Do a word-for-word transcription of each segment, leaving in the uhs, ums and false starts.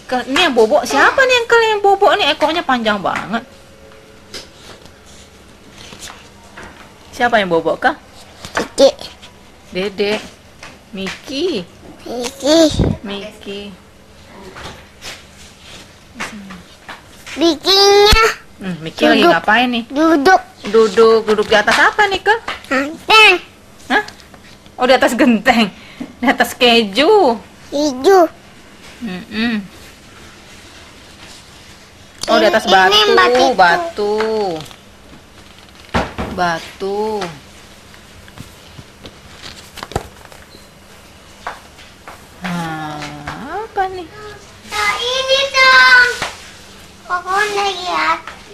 Kel, ini yang bobok siapa nih yang Kel yang bobok nih, ekornya panjang banget. Siapa yang bobok Kak? Dede. Dede. Miki. Miki. Miki. Bikinnya. Hmm, Miki lagi ngapain nih? Duduk. Duduk, duduk di atas apa nih Kak? Genteng. Hah? Oh, di atas genteng. Di atas keju. Hijau. Mm-mm. Oh, di atas Ini- ini batu, batu. batu. Batu. Nah, apa nih? Nah, ini dong. Pokoknya lihat.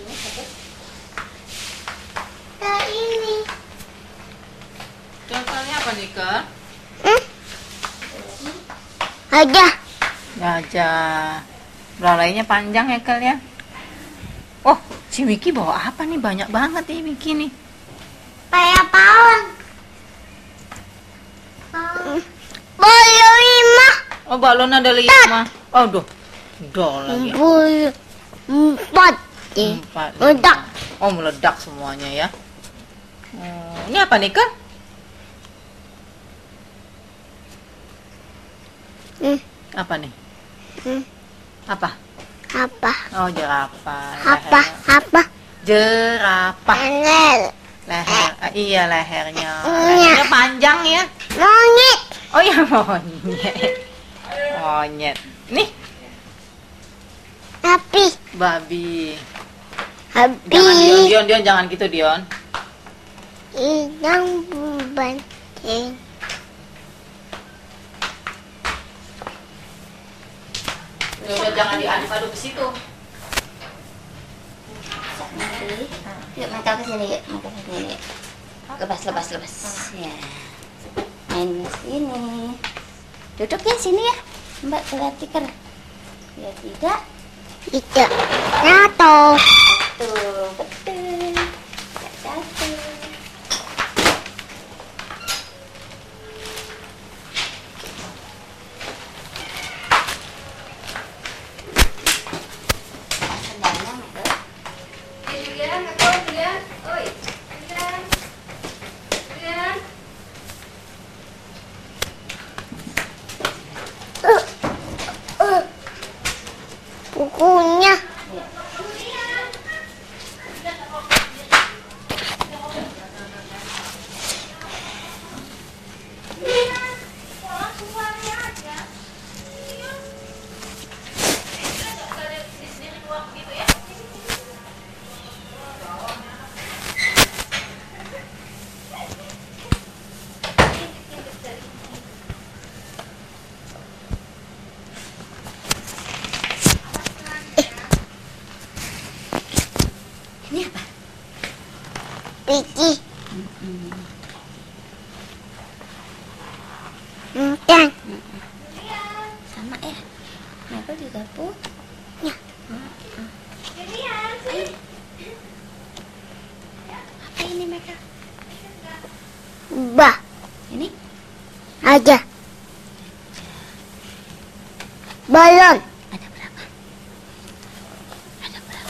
Nah, ini. Contohnya apa nih Kak? Hmm? Ada. Gajah. Belalainya panjang ya Kak ya? Oh, si Miki bawa apa nih? Banyak banget nih Miki nih. Kayak paun. Bolu lima. Oh, balon ada lima. Oh, duh. Duh lagi. Bolu empat. Empat. Meledak. Oh, meledak semuanya ya. Hmm, ini apa nih Kak? Hmm. Apa nih? Hmm. Apa? Apa? Oh, jerapah. Apa? Leher. Apa? Jerapah. Angel. Leher. Ah, iya lehernya. Iya. Lehernya panjang ya. Monyet. Oh ya, monyet. Monyet. Nih, Api. babi. Api. Jangan Dion, Dion, Dion, jangan gitu Dion. Hidang banteng. Udah, udah jangan diaduk-aduk ke situ. Yuk mata ke sini, yuk mata ke sini. Yuk. Lepas, lepas, lepas. Ya. Main ke sini. Duduk ya sini ya. Mbak lihat tikar. Lihat tidak? Tidak. Jatuh. Tuh, betul. Tidak jatuh. Sendalnya, Mbak. Eh, Julian, aku, Julian. Oi, Julian. Julian. Uh, uh. Bukunya. Ini apa? Piki. Enteng. Sama ya. Mereka juga punya. Apa ini mereka? Bah. Ini? Aja. Balon. Ada berapa? Ada berapa?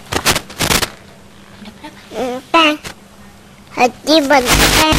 Ada berapa? Enteng. Hati benteng.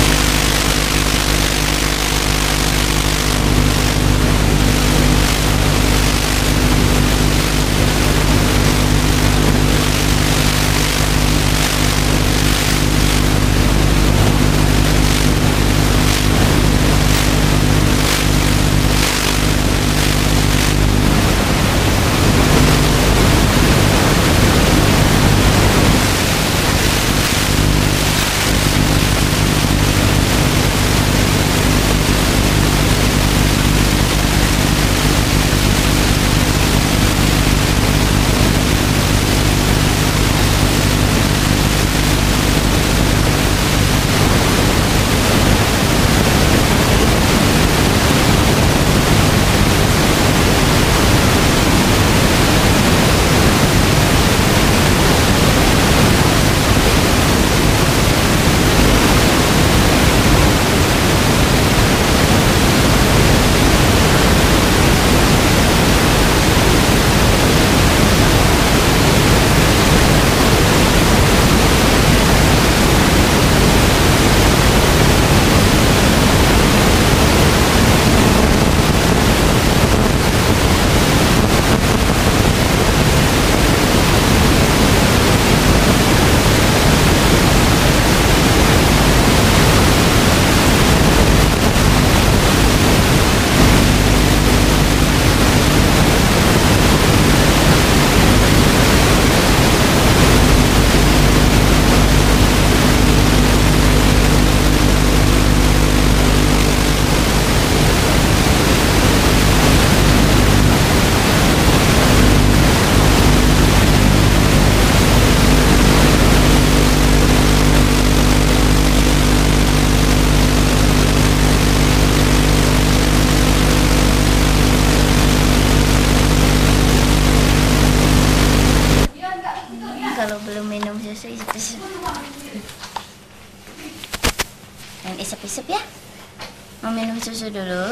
Mau minum susu dulu?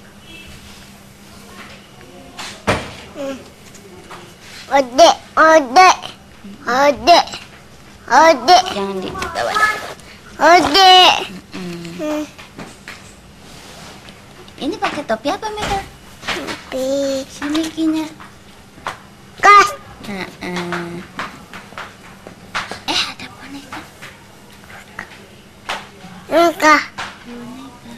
Ode, ode, ode, ode, Jangan di bawah. ode. Hmm. Hmm. Ini pakai topi apa, Mega? Tapi Si Mikinya. kas, Heeh. Eh, ada boneka. enggak. Boneka.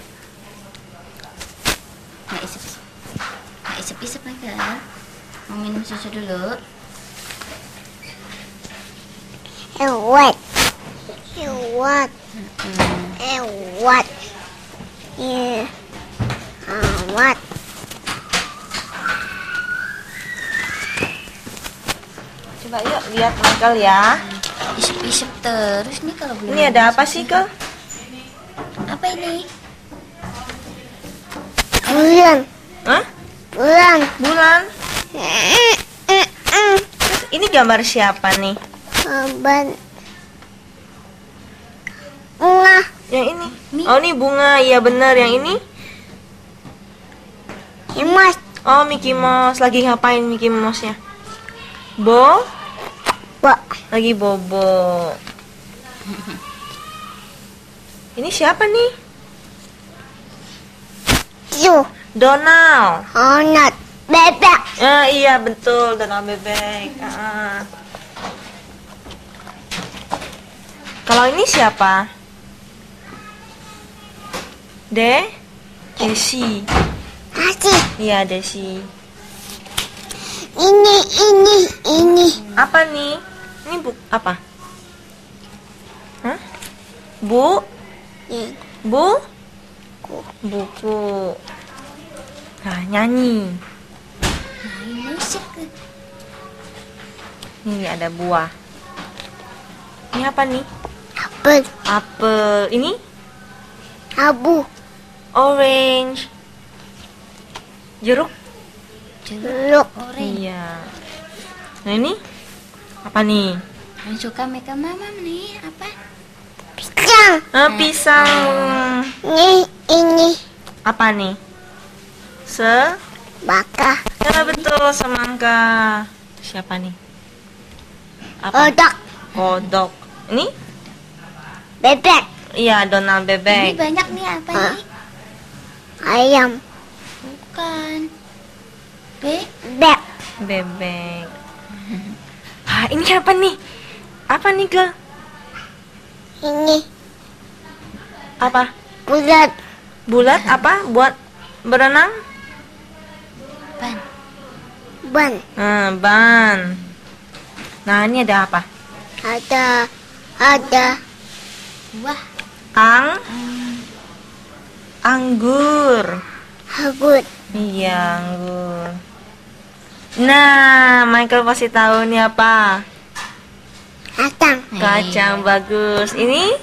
Nggak isep-isep. Nggak isep-isep, Mega. Mau minum susu dulu? Ewat, ewat, Hmm. ewat. Ya, awat. Coba yuk lihat Michael ya. Isep-isep terus nih kalau belum. Ini ada apa sih, Kel? Apa ini? Bulan, Hah? bulan. Bulan? Eh, eh, eh. Terus ini gambar siapa nih? Abang. Bunga. Yang ini. Oh, ini bunga. Iya bener, yang ini. Emas. Oh, Mickey Mouse. Lagi ngapain Mickey Mouse-nya? Bo? Bok. Lagi bobo. Ini siapa nih? Su. Donald. Honat. Bebek. Ah, iya betul, Donald bebek. Ah. Kalau ini siapa? De? Desi. Kasih. Iya, Desi. Ini, ini, ini. Apa nih? Ini bu apa? Hah? Bu? Ini. Bu? Buku. Nah, nyanyi. Main musik. Ini ada buah. Ini apa nih? Apel. Apel. Ini Abu. orange. Jeruk? Luk. Orange. Iya. Nah, ini apa nih? Yang suka Mega Mama nih apa? Pisang. Ah, pisang. Ini, ini. Apa nih? Se? Baka. Ya betul, semangka. Siapa nih? Apa? Odak. Kodok. Ini? Bebek. Iya, Donald Ini bebek. banyak nih apa Hah? ini? Ayam. Bukan. B. Bebek. Bebek. Ah, ini apa nih? Apa nih, Gel? Ini. Apa? Bulat. Bulat apa? Buat berenang? Ban. Ban. Nah, ban. Nah, ini ada apa? Ada. Ada. Buah. Ang? Anggur. Habut. Iya, anggur. Nah, Michael pasti tahu nih apa? Kacang. Kacang bagus. Ini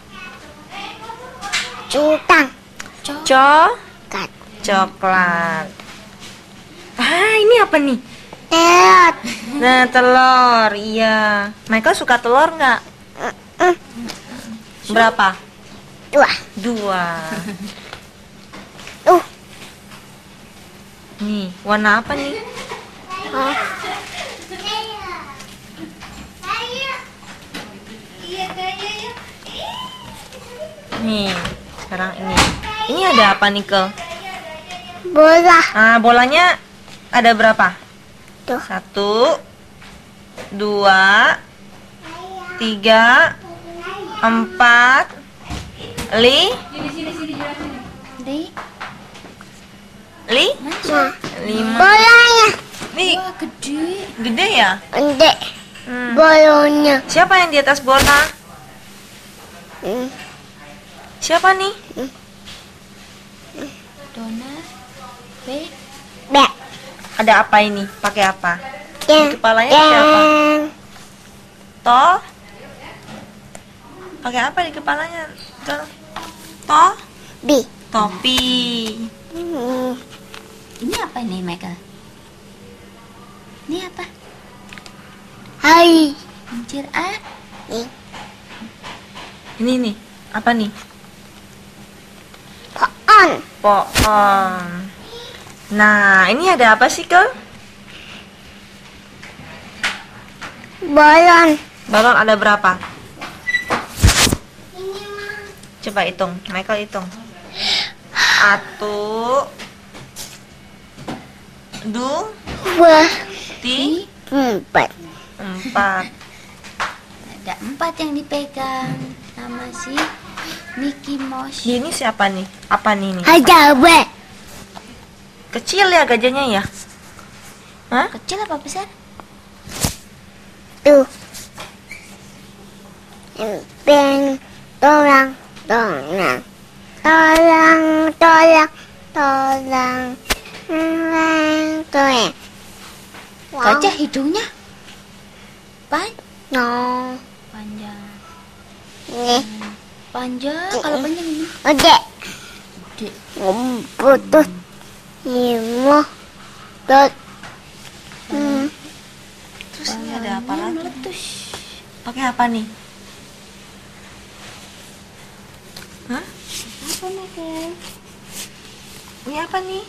Cukang. Cok. co Kat. coklat. Ah, ini apa nih? Teot. Nah, telur. Iya. Michael suka telur nggak? Mm, Berapa? Dua. Dua. Uh. Nih, warna apa nih? Oh. Nih, sekarang ini. Ini ada apa nih, Kel? Bola. Ah, bolanya ada berapa? Tuh. Satu, dua, tiga, empat, li, Di. li, Nah. lima. Bolanya. Nih, Wah, gede. gede ya? Ende. Hmm. Bolanya. Siapa yang di atas bola? Hmm. Siapa nih? Dona. B. Bek. Ada apa ini? Pakai apa? Yang. Di kepalanya pakai apa? Yang. Toh? Pakai apa di kepalanya? Kel? Toh? Bi. Topi. Hmm. Ini apa nih, Michael? Ini apa? Hai. Kincir A. Ini nih, apa nih? Kok. pohon. Nah, ini ada apa sih, Kel? Balon. Balon ada berapa? Coba hitung, Michael hitung. Satu, dua, Dua. tiga, Empat. empat. Ada empat yang dipegang sama si Mickey Mouse. Ini siapa nih? Apa nih ini? Ada apa? Kecil ya gajahnya ya? Hah? Kecil apa besar? Tuh. Beng. Tolong. Tolong. Tolong. Tolong. Tolong. Tolong. Tolong. Gajah hidungnya pan No. panjang. Nih. Panjang, kalau panjang ini. Oke. Gede. Putus. Lima. Dot. Hmm. Terus ini ada apa lagi? Meletus. Pakai apa nih? Hah? Apa Michael? Ini apa nih?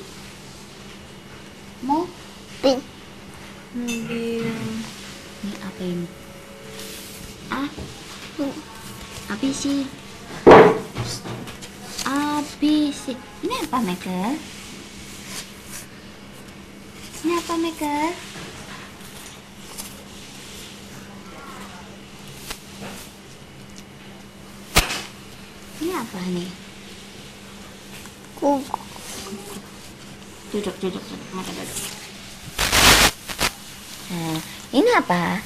Mau? Pin. Mobil. Ini apa ini? Ah? Apa sih? Apa sih? Ini apa Michael? Ini apa Michael? Ini apa nih? Kuku. Duduk, duduk, duduk. Maka duduk. Nah, ini apa?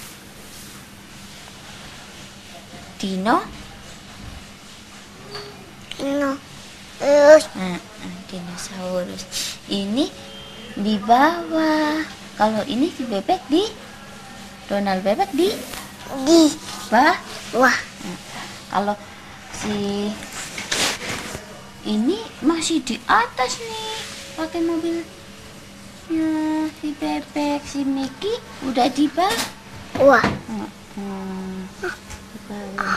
Dino? No. Terus. Nah, nah, dinosaurus. Ini di bawah. Kalau ini si bebek di Donald bebek di Di. bawah. Wah. Nah, kalau si ini masih di atas nih, pakai mobilnya si bebek, si Mickey udah di bawah. Wah. Hmm, di bawah.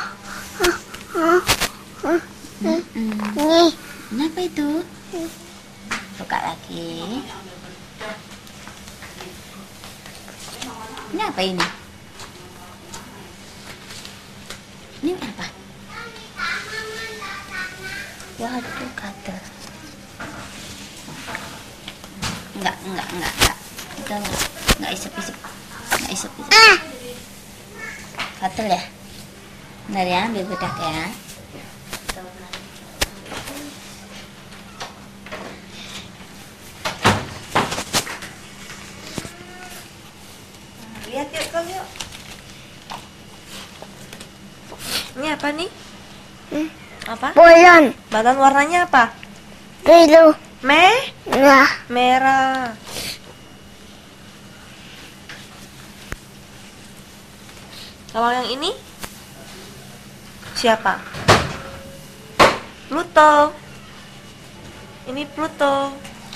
Nih. Kenapa itu? Buka lagi. Ini apa ini? Ini apa? Waduh, kater. Enggak, enggak, enggak, enggak. Itu enggak, enggak isep-isep. Enggak isep-isep. Ah. Kater ya? Bentar ya, ambil bedak ya. Lihat yuk, Kel, yuk. Ini apa nih? Hmm. Apa? Balon. Balon warnanya apa? Biru. Me? Nah. Merah. Kalau yang ini? Siapa? Pluto. Ini Pluto.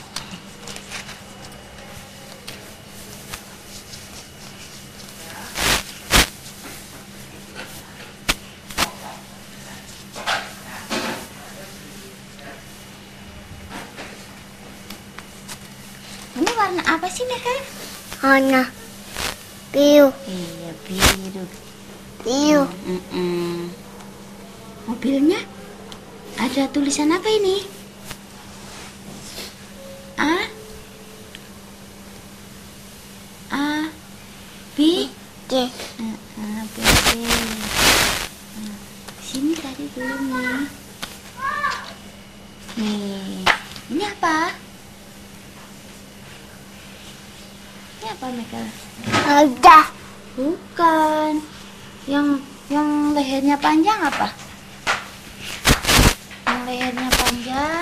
Ini warna apa sih, Michael? Warna biru. Iya, biru. Biru. Mm-mm. Mobilnya ada tulisan apa ini? A A B Oke. A B B. Nah, sini tadi belum nih. Nih, ini apa? Ini apa, Michael? Ada. Bukan. Yang yang lehernya panjang apa? Yang lehernya panjang.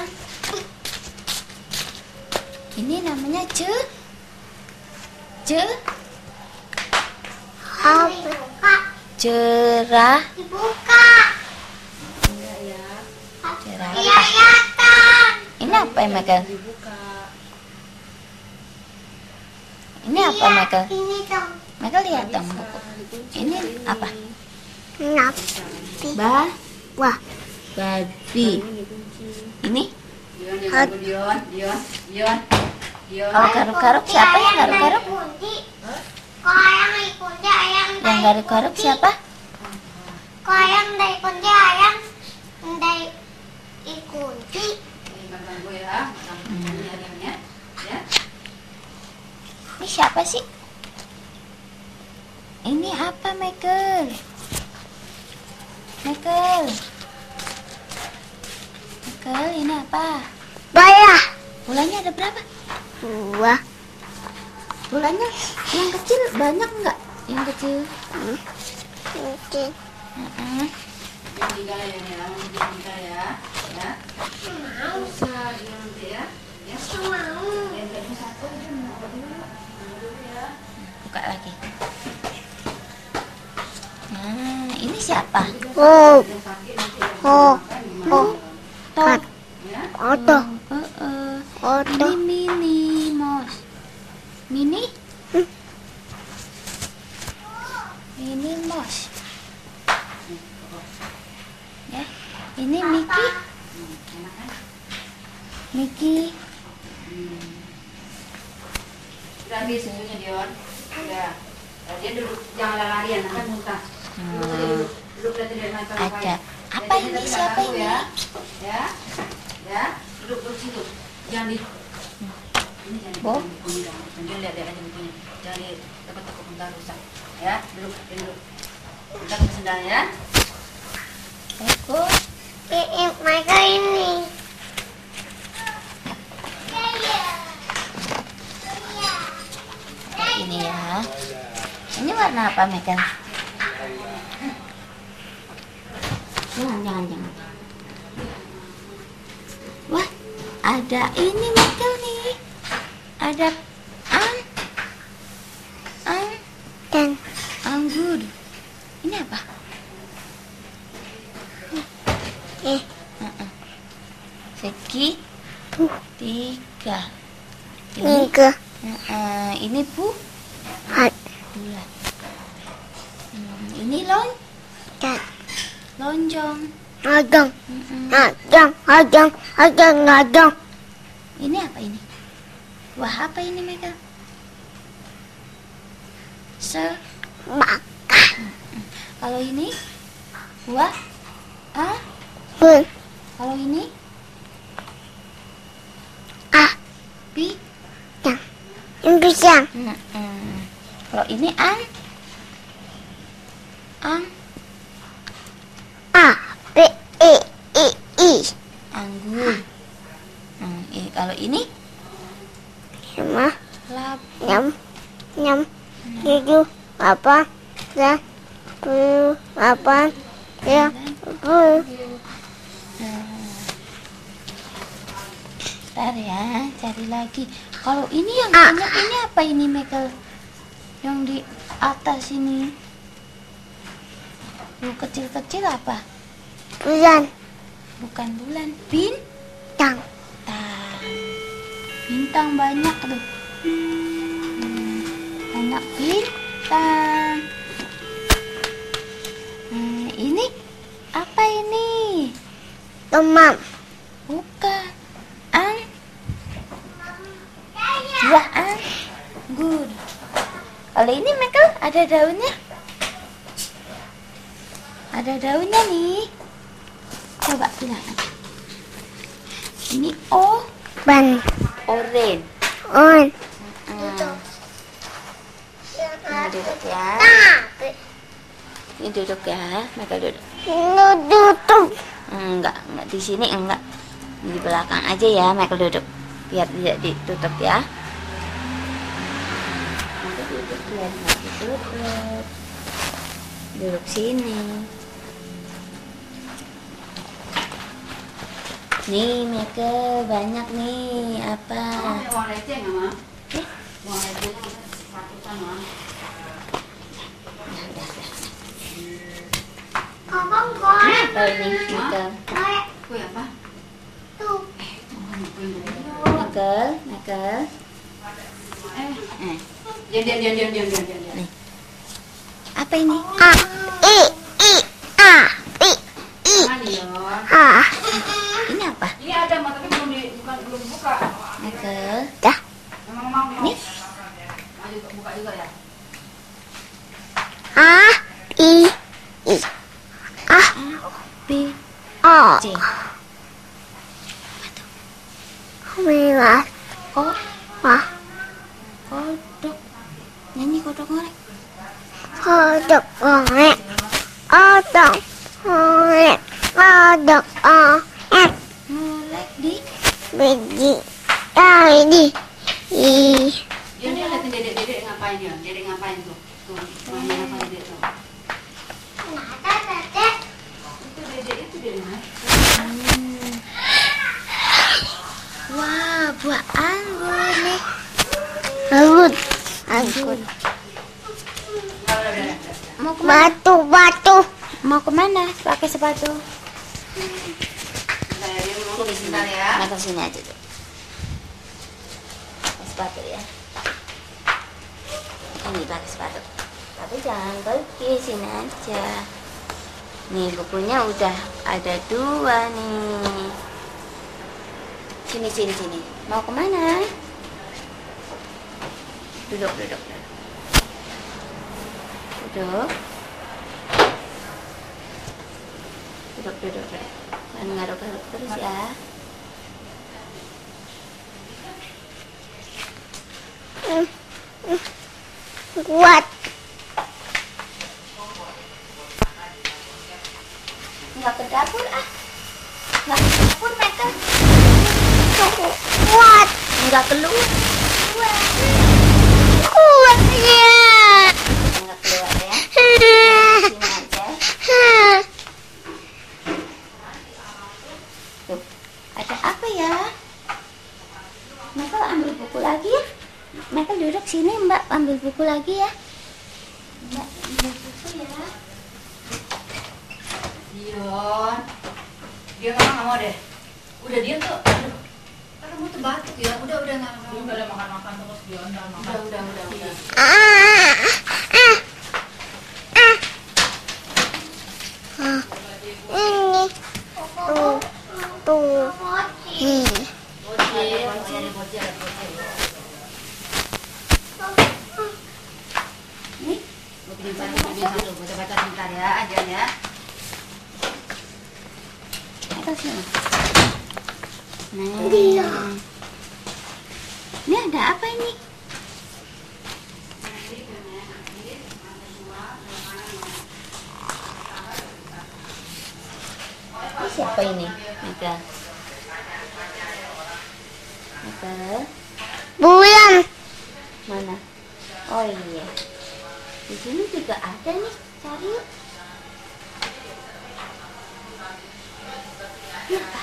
Ini namanya ce ce Apa? cerah. Dibuka. Cerah. Kelihatan. Ini apa ya, Michael? Ini apa, Michael? Ini dong. Michael lihat dong buku. Ini apa? Napi. Ba Wah. babi. Ini Kalau garuk-garuk siapa yang garuk-garuk? Kalau yang ikunci ayam Yang garuk-garuk siapa? Kalau yang dari kunci ayam dari ikunci. Ini siapa sih? Ini apa, Michael? Michael. Michael, ini apa? Bayar. Bulannya ada berapa? Dua. Bulannya yang kecil banyak nggak? Yang kecil? Kunci. Uh-uh. Buka lagi. Nah, ini siapa? Oh. Oh. Oh. Tok. Oto. Uh-uh. Oto. Ini Mini Mouse. Mini? Hmm. Mini Mouse. Ya, ini Mickey. Mickey. Udah habis susunya, Dion. Udah. Dia duduk, jangan lari-larian, nanti muntah. Duduk aja dulu. Duduk dari dia naik Ada. Apa ini? Siapa ini? Ya. Ya. Ya. Duduk duduk situ. Jangan di ini jangan Bo? di jangan lihat-lihat aja bukunya. Jangan di tekuk-tekuk bentar rusak. Ya, duduk, duduk. Kita ke sendalnya ya. Eko. Ini mereka ini. Ini ya. Ini warna apa, Michael? Jangan, jangan, jangan. Wah, ada ini Michael nih. Ada ang, ang, Dan anggur. Ini apa? eh Uh-uh. Segi tuh tiga. Ini, tiga uh-uh. Ini bu empat bulat. Hmm, ini lon, dan lonjong. adang Mm-mm. adang adang adang adang. Ini apa ini? Wah, apa ini, Michael? Se. Mak. Kalau ini buah A. Bun. Kalau ini Ah. pi. Yang. Yang pisang. Mm-mm. Kalau ini ang. Ang. A. B. E. I. I. Anggur. Hmm, i- kalau ini Lima. lab. Enam. Enam. Tujuh. Delapan. Sembilan. Sepuluh. Delapan. Sembilan. Sepuluh. Ntar ya, cari lagi. Kalau ini yang Ah. banyak ini apa ini, Michael? Yang di atas ini. Yang kecil-kecil apa? Bulan. Bukan bulan, bin. Yang. Bintang. Bintang banyak tuh. Hmm, banyak bintang. Hmm, ini apa ini? Teman. Bukan. Ang. Buah anggur. Kalau ini, Michael, ada daunnya. Ada daunnya nih. Coba bilang. Ini O. Ban. Orange. On. Hmm. Ini duduk ya. Tapi. Ini duduk ya. Michael duduk. Tutup. Enggak, enggak di sini enggak. Di belakang aja ya, Michael duduk. Biar tidak ditutup ya. Nanti duduk biar nggak ditutup. Duduk sini. Nih, Michael, banyak nih. Apa? Uang receh nggak, Ma? Eh, Uang receh ratusan, Ma. udah, udah, udah. Kakak goreng. Apa ini, Michael? Goreng. Kue apa? Tuh. Michael, Michael. Eh, Eh, diam, diam, diam, diam, diam, diam, diam. nih. Apa ini? A. I. I. A. I. I. Mana, Dion? A. Ini apa? Ini ada, Ma, tapi belum di, bukan Michael. Dah. Nih. A, I, I. A, B, O. C. Merah. Ko, Wah. kodok. Nyanyi kodok ngorek. Kodok orek. Kodok orek. Kodok orek. Ngorek di. Biji. Tadi. I. Dia dia liatin dedek dedek ngapain dia? Dedek ngapain tuh? Tuh, mama ngapain dedek tuh? Itu dedek itu dedek. Wah, buah anggur nih. Anggur. Anggur. Mau kemana? Batu, batu. Mau kemana? Pakai sepatu. Sini, sebentar ya. Nggak sini aja tuh. Pakai sepatu ya. Ini pakai sepatu. Tapi jangan pergi, sini aja. Nih bukunya udah ada dua nih. Sini, sini, sini. Mau kemana? Duduk, duduk, duduk. Duduk. Duduk, duduk, duduk. Jangan ngaruk-ngaruk terus ya. Kuat. Nggak ke dapur ah. Nggak ke dapur mereka. Kuat. Nggak keluar. Keluar. Kuatnya. Nggak keluar ya. Sini aja. Tuh, ada apa ya? Michael ambil buku lagi ya. Michael duduk sini, Mbak ambil buku lagi ya. Mbak ambil buku ya. Dion, dia mama nggak mau deh. Udah dia tuh, aduh, kan kamu tuh batuk ya. Udah udah nggak mau. Dia udah makan makan terus Dion udah makan. Udah udah udah udah. Ah. Ah. Ah. Ah. Ini. Tuh. Tuh. Hmm. Bocil, bocil, bocil, bocil. Nih, Gue bikin satu, bikin satu. Baca baca sebentar ya, aja ya. Michael sini. Nah, Dia. ini ada apa ini? Ini siapa ini? Michael. Michael. Bulan. Mana? Oh iya. Di sini juga ada nih. Cari yuk. Ini apa?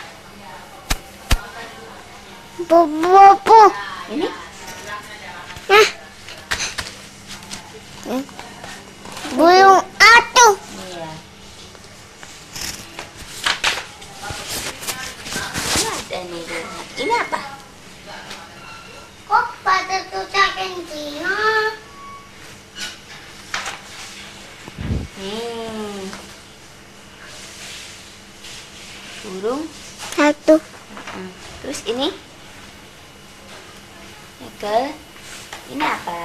Bobo. Ini? Nah. Burung atuh. Iya. Ini ada nih. Dulu. Ini apa? Kok pada susah kencing? Nih. Burung. Satu. Hmm. Terus ini? Michael. Ini apa?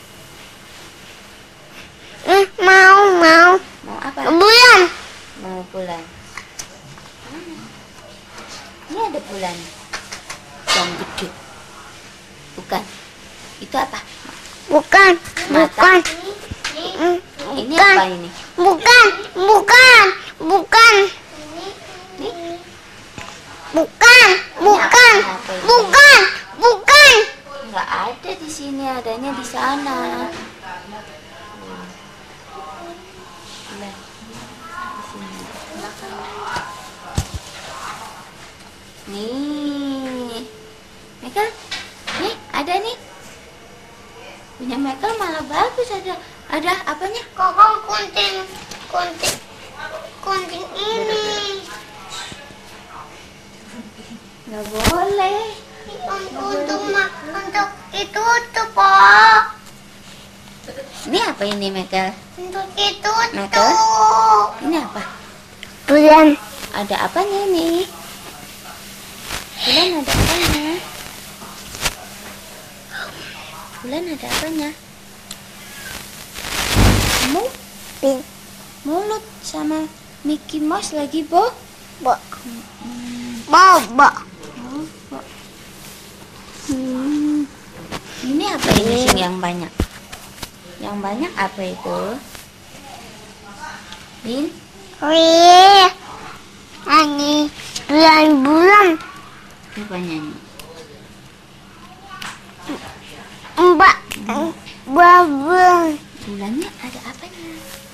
Eh, mau, mau. Mau apa? Bulan. Mau bulan. Hmm. Ini ada bulan yang gede. Bukan. Itu apa? Bukan, bukan. Mm, Ini bukan. apa ini? Bukan, bukan, bukan. Nih. Bukan, bukan, bukan, bukan. Nggak ada di sini, adanya di sana. Nah, di sini. Nih, Michael, nih ada nih. Punya Michael malah bagus, ada ada apanya? Kokong kunting, kunting, kunting ini. Nggak boleh. Untuk ma- untuk itu tuh, Pak. Ini apa ini, Michael? Untuk itu Michael? tuh. Ini apa? Bulan. Ada apanya nih? Bulan ada apanya? Bulan ada apanya? Kamu Pin. mulut sama Mickey Mouse lagi, Bo? Bo. Bobo. Oh, Bo. Hmm. Ini apa ini sih yang banyak? Yang banyak apa itu? Lin? Wih. Ini bulan-bulan. Rupanya ini. Mbak. Bulan. Bulannya ada apanya?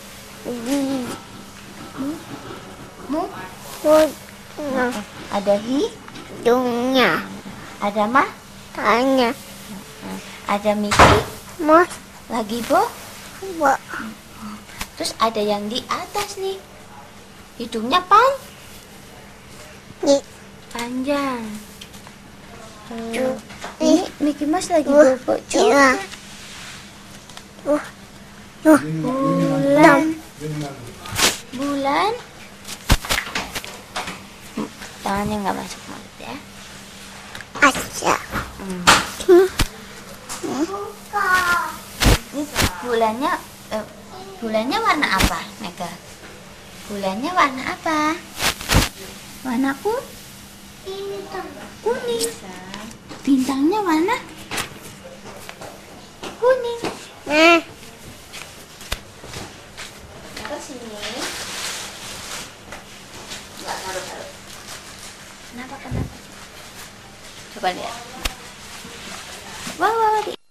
Mu? Bulan. Ada hi? Dunia. Ada ma? Tanya. Ada Mickey? Mas. Lagi, Bo? Bo. Terus ada yang di atas nih. Hidungnya pan? Di. Panjang. Cu. Ini Mickey Mouse lagi Wah, bobo iya. juga. Uh. Uh. Bulan. Bulan. Hmm, Tangannya nggak masuk mulut ya. Aja. Hmm. Ini bulannya, eh, bulannya warna apa, Mega? Bulannya warna apa? Warna ku? Kuning. Bintangnya warna kuning. Nah. Ke sini. Enggak, taruh, taruh. Kenapa, kenapa? Coba lihat. Wow, wow,